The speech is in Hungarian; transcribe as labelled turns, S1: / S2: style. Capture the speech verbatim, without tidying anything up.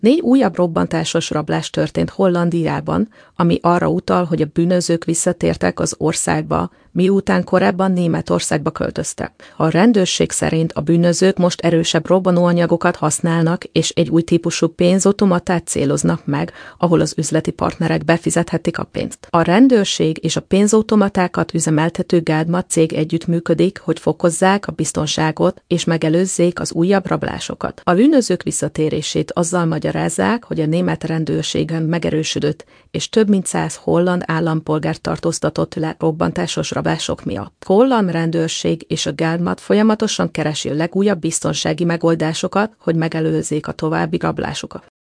S1: Négy újabb robbantásos rablás történt Hollandiában, ami arra utal, hogy a bűnözők visszatértek az országba, miután korábban Németországba költöztek. A rendőrség szerint a bűnözők most erősebb robbanóanyagokat használnak, és egy új típusú pénzautomatát céloznak meg, ahol az üzleti partnerek befizethetik a pénzt. A rendőrség és a pénzautomatákat üzemeltető Gádma cég együttműködik, hogy fokozzák a biztonságot és megelőzzék az újabb rablásokat. A bűnözők visszatérését azzal magyarázzák, hogy a német rendőrségen megerősödött, és több mint száz holland állampolgárt tartóztatott le robbantásos rablások miatt. A holland rendőrség és a Gádma folyamatosan keresi a legújabb biztonsági megoldásokat, hogy megelőzzék a további rablásokat.